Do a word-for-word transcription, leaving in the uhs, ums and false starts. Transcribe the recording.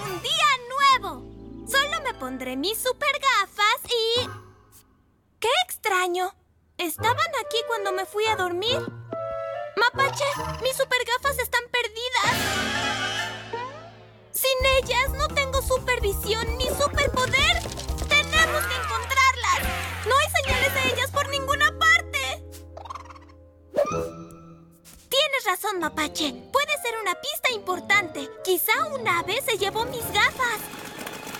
un día nuevo. Solo me pondré mis super gafas y... ¡Qué extraño! Estaban aquí cuando me fui a dormir. Mapache, mis super gafas están perdidas. Sin ellas no tengo supervisión ni superpoder. ¡Tenemos que encontrarlas! No hay señales de ellas por ninguna parte. Tienes razón, Mapache. Puede ser una pista importante. Quizá un ave se llevó mis gafas.